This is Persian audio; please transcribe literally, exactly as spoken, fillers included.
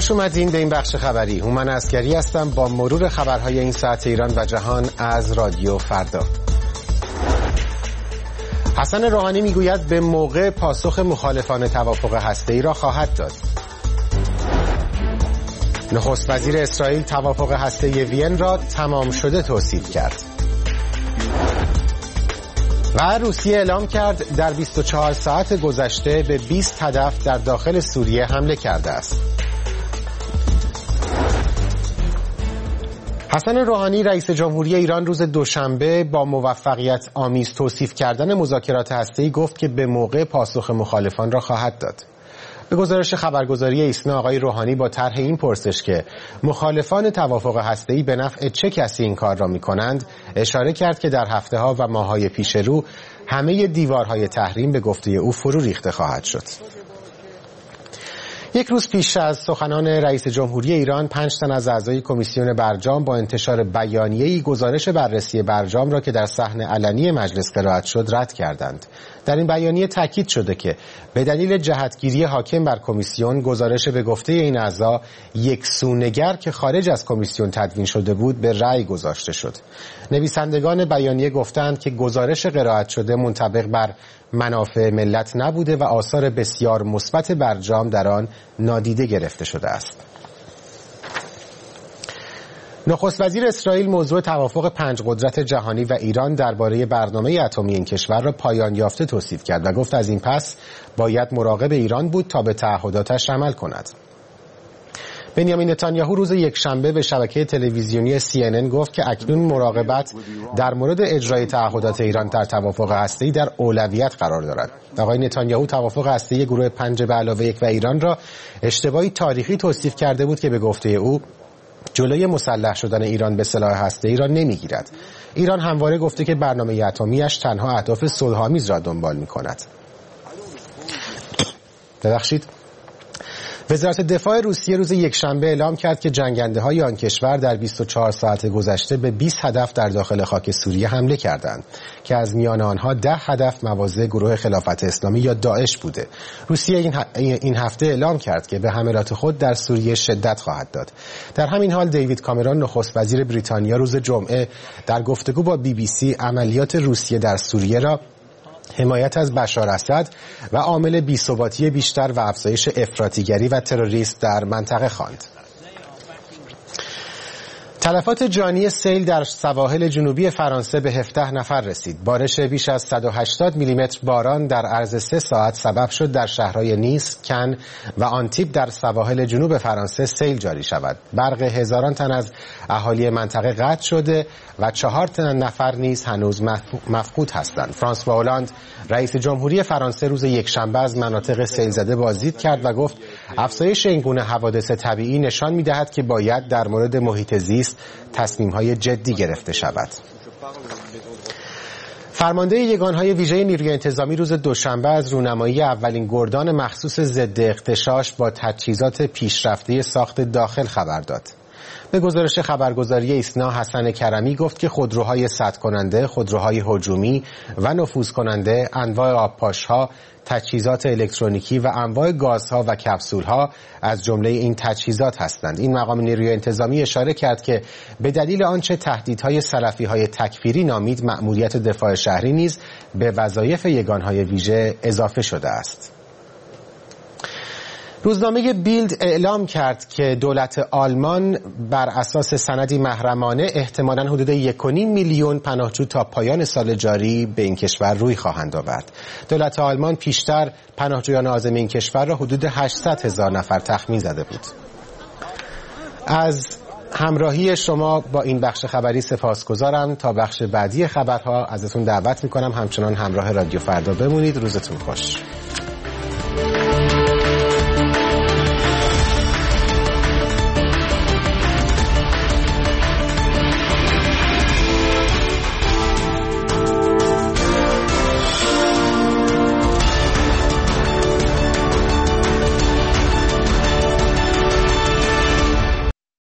خوش اومدین به این بخش خبری. هومن عسکری هستم با مرور خبرهای این ساعت ایران و جهان از رادیو فردا. حسن روحانی میگوید به موقع پاسخ مخالفان توافق هسته‌ای را خواهد داد. نخست وزیر اسرائیل توافق هسته‌ای وین را تمام شده توصیف کرد. و روسیه اعلام کرد در بیست و چهار ساعت گذشته به بیست هدف در داخل سوریه حمله کرده است. حسن روحانی رئیس جمهوری ایران روز دوشنبه با موفقیت آمیز توصیف کردن مذاکرات هسته‌ای گفت که به موقع پاسخ مخالفان را خواهد داد. به گزارش خبرگزاری ایسنا آقای روحانی با طرح این پرسش که مخالفان توافق هسته‌ای به نفع چه کسی این کار را می‌کنند اشاره کرد که در هفته‌ها و ماه‌های پیش رو همه دیوارهای تحریم به گفته او فرو ریخته خواهد شد. یک روز پیش از سخنان رئیس جمهوری ایران، پنج تن از اعضای کمیسیون برجام با انتشار بیانیه‌ای گزارش بررسی برجام را که در صحن علنی مجلس قرائت شد رد کردند. در این بیانیه تاکید شده که به دلیل جهتگیری حاکم بر کمیسیون، گزارش به گفته این اعضا یک سونگر که خارج از کمیسیون تدوین شده بود به رأی گذاشته شد. نویسندگان بیانیه گفتند که گزارش قرائت شده منطبق بر منافع ملت نبوده و آثار بسیار مثبت برجام در آن نادیده گرفته شده است. نخست وزیر اسرائیل موضوع توافق پنج قدرت جهانی و ایران درباره برنامه اتمی این کشور را پایان یافته توصیف کرد و گفت از این پس باید مراقب ایران بود تا به تعهداتش عمل کند. بنیامین نتانیاهو روز یکشنبه به شبکه تلویزیونی سی ان ان گفت که اکنون مراقبت در مورد اجرای تعهدات ایران در توافق هسته‌ای در اولویت قرار دارد. آقای نتانیاهو توافق هسته‌ای گروه پنج به علاوه یک و ایران را اشتباهی تاریخی توصیف کرده بود که به گفته او جلوی مسلح شدن ایران به سلاح هسته‌ای را نمیگیرد. ایران همواره گفته که برنامه اتمی‌اش تنها اهداف صلح‌آمیز را دنبال می‌کند. ببخشید. وزارت دفاع روسیه روز یکشنبه اعلام کرد که جنگنده‌های آن کشور در بیست و چهار ساعت گذشته به بیست هدف در داخل خاک سوریه حمله کردند که از میان آنها ده هدف مواضع گروه خلافت اسلامی یا داعش بوده. روسیه این هفته اعلام کرد که به حملات خود در سوریه شدت خواهد داد. در همین حال دیوید کامرون نخست وزیر بریتانیا روز جمعه در گفتگو با بی بی سی عملیات روسیه در سوریه را حمایت از بشار اسد و عامل بی‌ثباتی بیشتر و افزایش افراطیگری و تروریسم در منطقه خواند. تلفات جانی سیل در سواحل جنوبی فرانسه به هفده نفر رسید. بارش بیش از صد و هشتاد میلیمتر باران در عرض سه ساعت سبب شد در شهرهای نیس، کن و آنتیب در سواحل جنوب فرانسه سیل جاری شود. برق هزاران تن از اهالی منطقه قطع شده و چهار تن نفر نیز هنوز مفقود هستند. فرانسوا هولند رئیس جمهوری فرانسه روز یکشنبه از مناطق سیل زده بازدید کرد و گفت افزایش این گونه حوادث طبیعی نشان می‌دهد که باید در مورد محیط زیست تصمیم‌های جدی گرفته شود. فرمانده یگانهای ویژه نیروی انتظامی روز دوشنبه از رونمایی اولین گردان مخصوص ضد اغتشاش با تجهیزات پیشرفته ساخت داخل خبر داد. به گزارش خبرگزاری ایسنا حسن کرمی گفت که خودروهای سد کننده، خودروهای هجومی و نفوذ کننده، انواع آبپاش‌ها، تجهیزات الکترونیکی و انواع گازها و کپسول‌ها از جمله این تجهیزات هستند. این مقام نیروی انتظامی اشاره کرد که به دلیل آنچه تهدیدهای سلفی‌های تکفیری نامید، مأموریت دفاع شهری نیز به وظایف یگانهای ویژه اضافه شده است. روزنامه بیلد اعلام کرد که دولت آلمان بر اساس سندی محرمانه احتمالاً حدود یک و نیم میلیون پناهجو تا پایان سال جاری به این کشور روی خواهند آورد. دولت آلمان پیشتر پناهجویان عازم این کشور را حدود هشتصد هزار نفر تخمین زده بود. از همراهی شما با این بخش خبری سپاسگزارم. تا بخش بعدی خبرها ازتون دعوت میکنم همچنان همراه رادیو فردا بمونید. روزتون خوش.